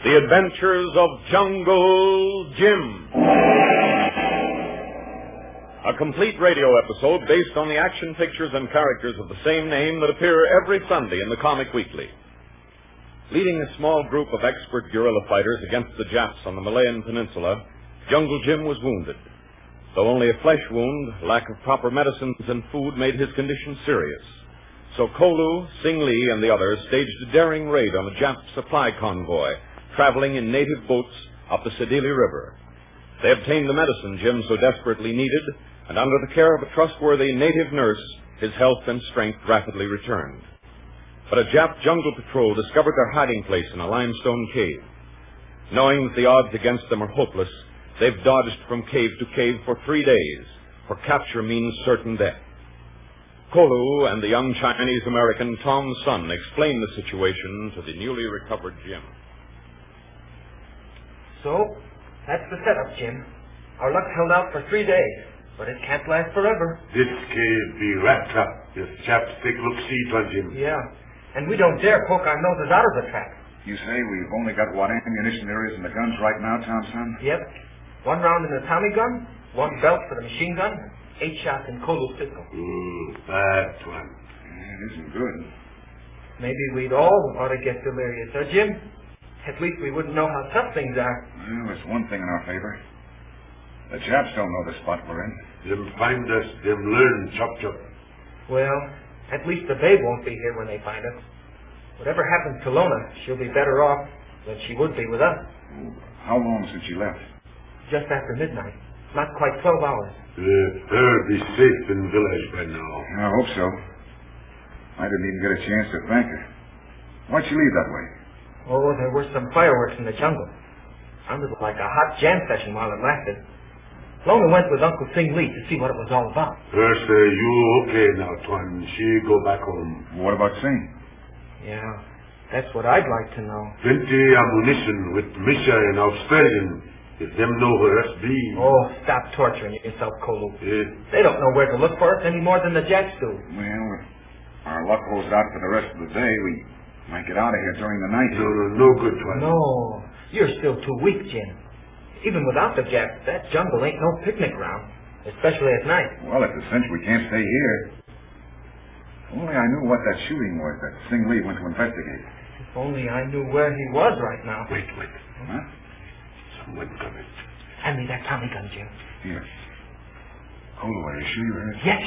The Adventures of Jungle Jim. A complete radio episode based on the action pictures and characters of the same name that appear every Sunday in the Comic Weekly. Leading a small group of expert guerrilla fighters against the Japs on the Malayan Peninsula, Jungle Jim was wounded. Though only a flesh wound, lack of proper medicines and food made his condition serious. So Kolu, Sing Lee, and the others staged a daring raid on the Jap supply convoy, traveling in native boats up the Sedili River. They obtained the medicine Jim so desperately needed, and under the care of a trustworthy native nurse, his health and strength rapidly returned. But a Jap jungle patrol discovered their hiding place in a limestone cave. Knowing that the odds against them are hopeless, they've dodged from cave to cave for 3 days, for capture means certain death. Kolu and the young Chinese-American Tom Sun explained the situation to the newly recovered Jim. So, that's the setup, Jim. Our luck held out for 3 days, but it can't last forever. This cave be rat trap. If chaps take look-see to Jim. Yeah, and we don't dare poke our noses out of the trap. You say we've only got what ammunition there is in the guns right now, Tom Sun? Yep. 1 round in the Tommy gun, 1 belt for the machine gun, 8 shots in Kolu's pistol. Bad one. It isn't good. Maybe we'd all ought to get delirious, huh, Jim? At least we wouldn't know how tough things are. Well, there's one thing in our favor. The Japs don't know the spot we're in. Them find us, them learn chop. Well, at least the babe won't be here when they find us. Whatever happens to Lona, she'll be better off than she would be with us. How long since you left? Just after midnight. Not quite 12 hours. Her be safe in the village by now. I hope so. I didn't even get a chance to thank her. Why'd she leave that way? Oh, there were some fireworks in the jungle. Sounded like a hot jam session while it lasted. Lona went with Uncle Sing Lee to see what it was all about. Her say, you okay now, Tuan. She go back home. What about Sing? Yeah, that's what I'd like to know. Plenty ammunition with Misha and Australian. If them know where us be. Oh, stop torturing yourself, Kolu. They don't know where to look for us any more than the Japs do. Well, if our luck holds out for the rest of the day, we might get out of here during the night. No good, Tuan. No, you're still too weak, Jim. Even without the Japs, that jungle ain't no picnic ground, especially at night. Well, it's a cinch we can't stay here. If only I knew what that shooting was that Sing Lee went to investigate. If only I knew where he was right now. Wait. Huh? Someone coming. Hand me that Tommy gun, Jim. Here. Kolu, are you sure you heard? Yes.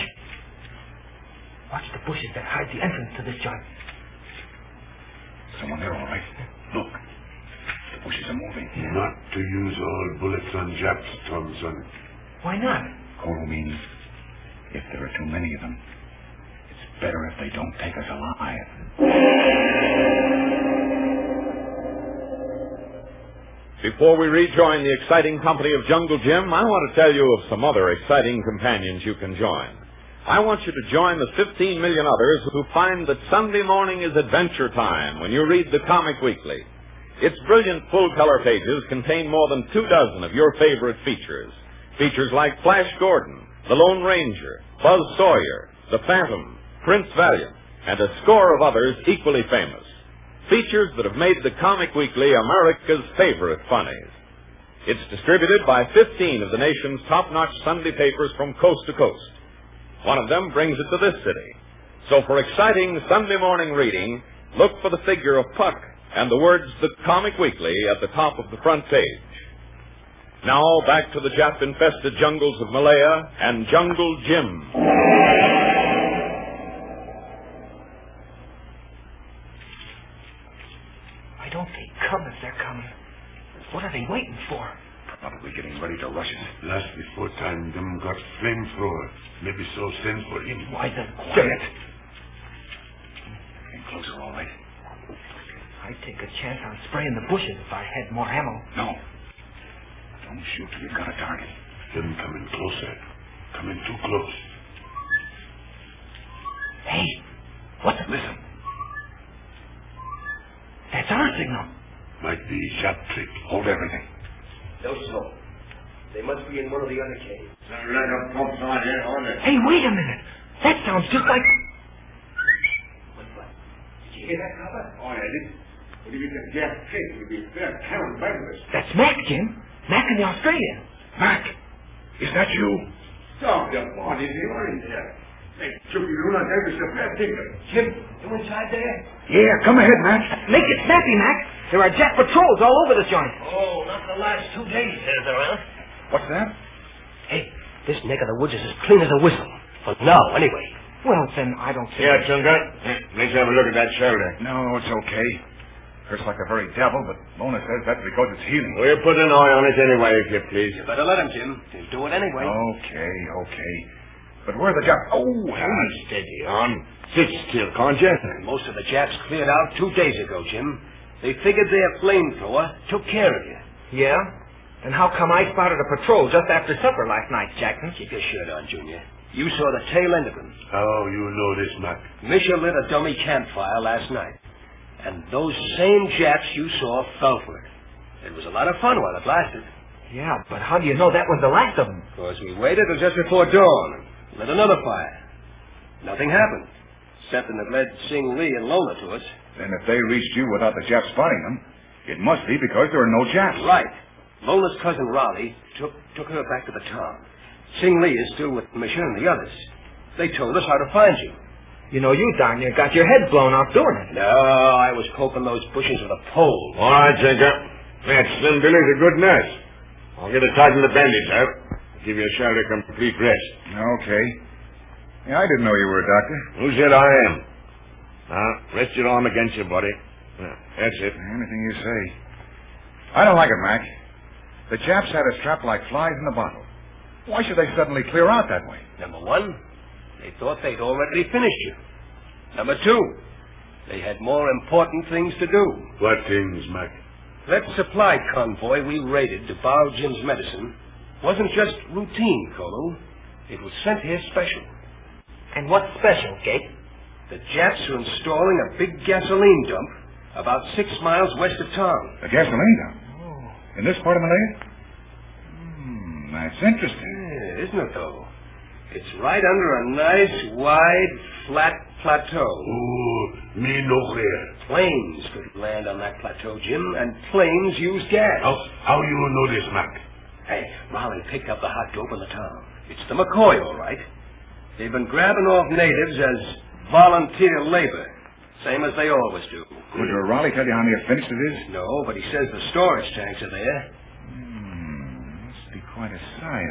Watch the bushes that hide the entrance to this joint. Someone there, all right. Look. The bushes are moving. Not to use all bullets on Japs, Thompson. Why not? Kolu means if there are too many of them, it's better if they don't take us alive. Before we rejoin the exciting company of Jungle Jim, I want to tell you of some other exciting companions you can join. I want you to join the 15 million others who find that Sunday morning is adventure time when you read the Comic Weekly. Its brilliant full-color pages contain more than 24 of your favorite features. Features like Flash Gordon, The Lone Ranger, Buzz Sawyer, The Phantom, Prince Valiant, and a score of others equally famous. Features that have made the Comic Weekly America's favorite funnies. It's distributed by 15 of the nation's top-notch Sunday papers from coast to coast. One of them brings it to this city. So for exciting Sunday morning reading, look for the figure of Puck and the words The Comic Weekly at the top of the front page. Now back to the Jap-infested jungles of Malaya and Jungle Jim. Why don't they come if they're coming? What are they waiting for? Probably getting ready to rush us. Last before time, them got flamethrower. Maybe so send for him. Why then Quiet. Getting closer, all right. I'd take a chance on spraying the bushes if I had more ammo. No. Don't shoot till you've got a target. Them coming closer. Coming too close. Hey, what's it? Listen. That's our signal. Might be Jap trick. Hold everything. No smoke. They must be in one of the other caves. Right up pumps on here on it. Hey, wait a minute. That sounds just like... What? Did you hear that, Papa? Oh, yeah, did. But if you can get Kate, it'll be fair town business. That's Mac, Jim. Mac and the Australian. Mac, is that you? Stop the bodies in there. Hey, Chucky, you not have a fair ticket. Jim, you inside there? Yeah, come ahead, Mac. Make it snappy, Mac. There are Jap patrols all over this joint. Oh, not the last 2 days there's around. What's that? Hey, this neck of the woods is as clean as a whistle. For now, anyway. Well, then, I don't see... Yeah, Chunga. Let's have a look at that shoulder. No, it's okay. Hurts like the very devil, but Mona says that's because it's healing. We'll put an eye on it anyway, if you please. You better let him, Jim. He'll do it anyway. Okay. But where are the Japs? Oh, Steady on. Sit still, can't you? Most of the Japs cleared out 2 days ago, Jim. They figured their flamethrower took care of you. Yeah? And how come I spotted a patrol just after supper last night, Jackson? Keep your shirt on, Junior. You saw the tail end of them. How you know this, Mac? Misha lit a dummy campfire last night. And those same Japs you saw fell for it. It was a lot of fun while it lasted. Yeah, but how do you know that was the last of them? Because we waited till just before dawn and lit another fire. Nothing happened, except that led Sing Lee and Lola to us. Then if they reached you without the Japs spotting them, it must be because there are no Japs. Right. Lola's cousin Raleigh took her back to the town. Sing Lee is still with Misha and the others. They told us how to find you. You know, you darn near got your head blown off doing it. No, I was poking those bushes with a pole. All right, Chunga. That Slim Billy's a good nurse. I'll get a tighten the bandage out. Give your shoulder complete rest. Okay. Yeah, I didn't know you were a doctor. Who said I am? Now, rest your arm against your body. That's it. Anything you say. I don't like it, Mac. The Japs had us trapped like flies in a bottle. Why should they suddenly clear out that way? Number one, they thought they'd already finished you. Number two, they had more important things to do. What things, Mac? That supply convoy we raided to borrow Jim's medicine wasn't just routine, Kolu. It was sent here special. And what's special, Kate? The Japs are installing a big gasoline dump about 6 miles west of town. A gasoline dump? Oh. In this part of Malaya? That's interesting. Yeah, isn't it, though? It's right under a nice, wide, flat plateau. Oh, me no clear. Planes could land on that plateau, Jim, and planes use gas. How you know this, Mac? Hey, Raleigh picked up the hot dope in the town. It's the McCoy, all right. They've been grabbing off natives as volunteer labor, same as they always do. Would your Raleigh tell you how near finished it is? No, but he says the storage tanks are there. Must be quite a sight.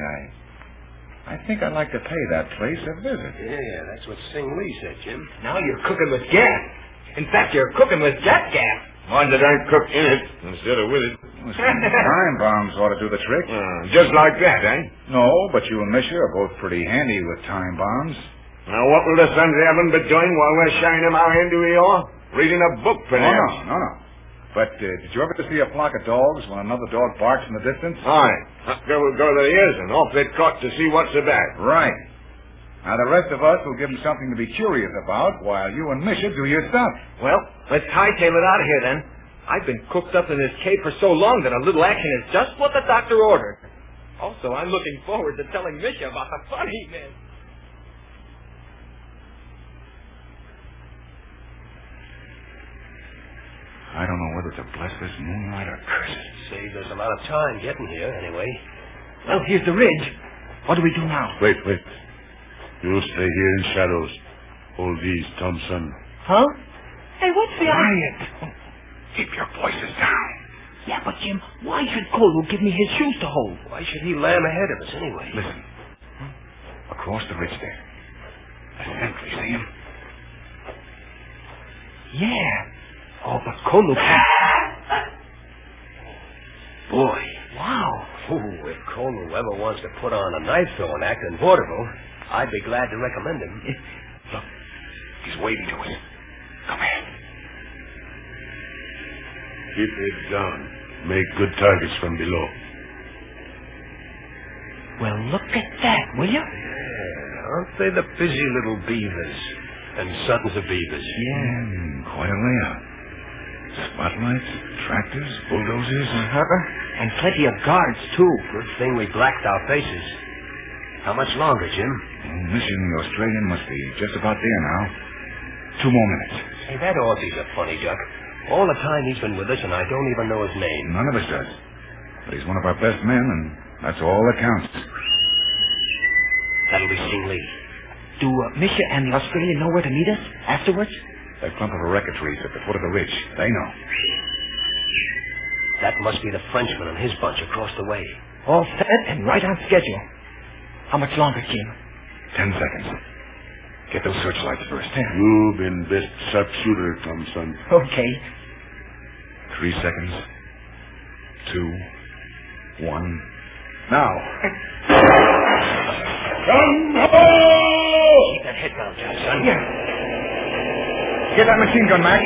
I think I'd like to pay that place a visit. Yeah, that's what Sing Lee said, Jim. Now you're cooking with gas. In fact, you're cooking with Jap gas. Mind that I cook in it instead of with it. Well, some time bombs ought to do the trick. Just like that, eh? No, but you and Misha are both pretty handy with time bombs. Now, what will the sons heaven be doing while we're shining them our hand to Eeyore? Reading a book, perhaps. No. But did you ever see a flock of dogs when another dog barks in the distance? Aye. We'll go to the ears and off they'd caught to see what's about. Right. Now, the rest of us will give them something to be curious about while you and Misha do your stuff. Well, let's hightail it out of here, then. I've been cooped up in this cave for so long that a little action is just what the doctor ordered. Also, I'm looking forward to telling Misha about the fun he missed. I don't know whether to bless this moonlight or curse it. Say, there's a lot of time getting here, anyway. Well, here's the ridge. What do we do now? Wait. You stay here in shadows. Hold these, Thompson. Huh? Hey, what's the... Quiet. Keep your voices down. Yeah, but Jim, why should Kolu give me his shoes to hold? Why should he lamb ahead of us, anyway? Listen. Across the ridge there. A sentry, see him? Yeah. Oh, but Kolu... Boy. Wow. Ooh, if Kolu ever wants to put on a knife-throwing act in vaudeville, I'd be glad to recommend him. Look, he's waving to us. Come here. Keep it down. Make good targets from below. Well, look at that, will you? Yeah, aren't they the busy little beavers and sons of beavers? Yeah, quite a layout. Spotlights, tractors, bulldozers. And plenty of guards, too. Good thing we blacked our faces. How much longer, Jim? Mission the Australian must be just about there now. 2 more minutes. Hey, that Aussie's a funny duck. All the time he's been with us, and I don't even know his name. None of us does. But he's one of our best men, and that's all that counts. That'll be Sing Lee. Do Misha and the Australian know where to meet us afterwards? That clump of areca trees at the foot of the ridge. They know. That must be the Frenchman and his bunch across the way. All set and right on schedule. How much longer, Jim? 10 seconds. Get those searchlights first. You been best sharpshooter, Tom, son. Okay. 3 seconds. 2, 1. Now. Come ho! Keep that head down, Jack, son. Yeah. Get that machine gun, Mac.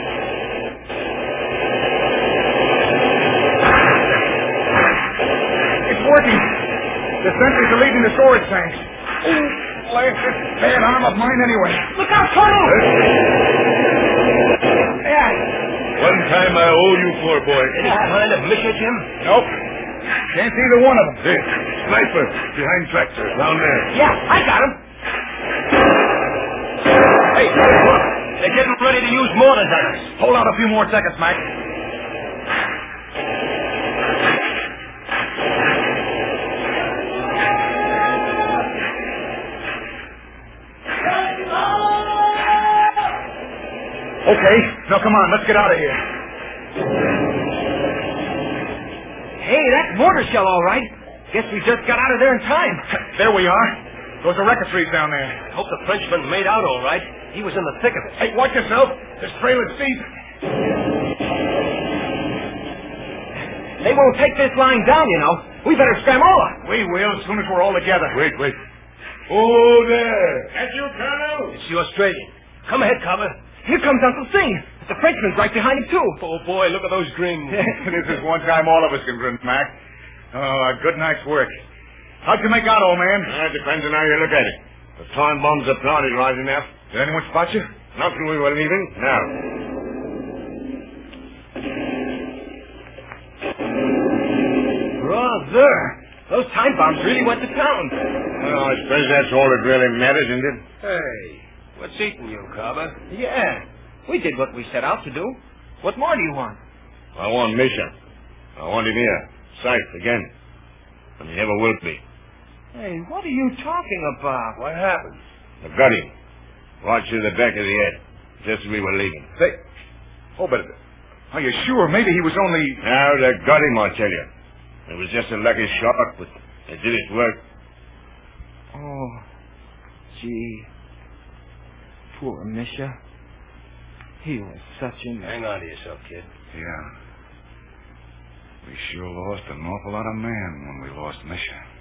It's working. The sentries are leaving the storage tanks. Oh, blasted bad arm of mine anyway. Look out, Colonel! Yeah. One time I owe you for, boy. Any sign of Misha, Jim? Nope. Can't see either one of them. Hey, sniper, behind tractor, down there. Yeah, I got him. Hey, look. They're getting ready to use mortars on us. Hold out a few more seconds, Mac. Okay, now come on, let's get out of here. Hey, that's mortar shell, all right. Guess we just got out of there in time. There we are. Those areca trees down there. Hope the Frenchman made out all right. He was in the thick of it. Hey, watch yourself. This trail is steep. They won't take this line down, you know. We better scramola. We will as soon as we're all together. Wait. Oh, there. That's you, Colonel? It's the Australian. Come ahead, Carver. Here comes Uncle Sing. The Frenchman's right behind him, too. Oh, boy, look at those grins. This is one time all of us can grin, Mac. Oh, a good night's work. How'd you make out, old man? It depends on how you look at it. The time bombs are planted right enough. Did anyone spot you? Not when we were leaving. No. Brother, those time bombs really went to town. Well, I suppose that's all that really matters, isn't it? Hey, what's eating you, Carver? Yeah, we did what we set out to do. What more do you want? I want Misha. I want him here. Safe again. And he never will be. Hey, what are you talking about? What happened? I got him. Right through the back of the head. Just as we were leaving. They... Oh, but... Are you sure? Maybe he was only... No, they got him, I tell you. It was just a lucky shot, but it did its work. Oh, gee. Poor Misha. He was such a... Hang on to yourself, kid. Yeah. We sure lost an awful lot of man when we lost Misha.